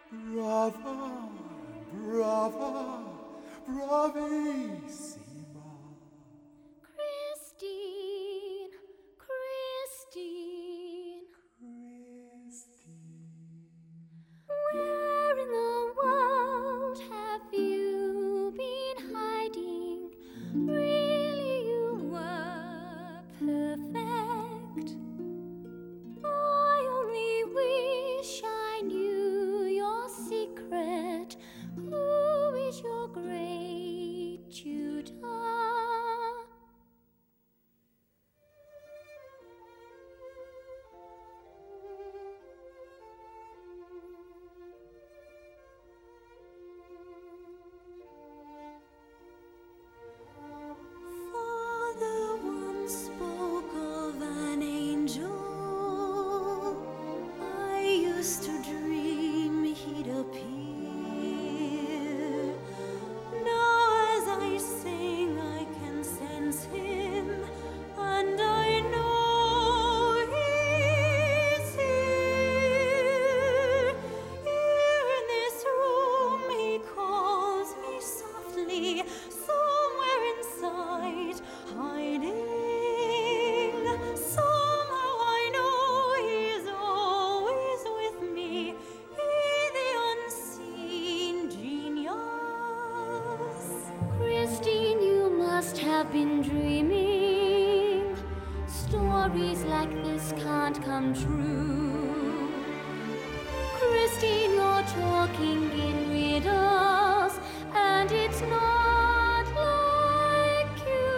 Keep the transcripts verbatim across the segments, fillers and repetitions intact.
Brava, brava, bravissima. Christine, Christine, Christine. where in the world have you been hiding? Really, you were perfect. I only wish I knew your secret. Who is your great tutor? Father once spoke of an angel. I used to dream he'd appear. Now as I sing I can sense him, and I know he's here. Here in this room he calls me softly, somewhere inside, hiding. Somehow I know he's always with me, he the unseen genius. Christine, you must have been dreaming. Stories like this can't come true. Christine, you're talking in riddles, and it's not like you.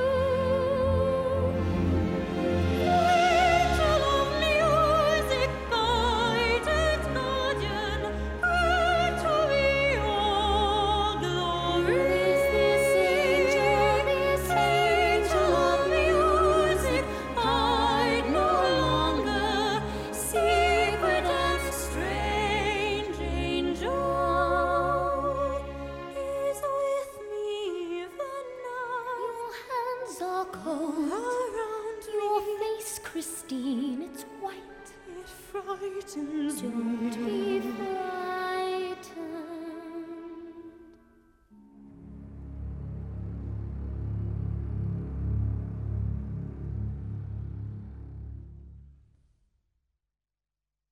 Angel of music, guided guardian, great to be your glory. Who is this angel, this Angel of music, hide no longer, secret and strange angel is with me even now. Your hands are cold. Around Your me, face, Christine, it's white. it frightens Don't me. be frightened.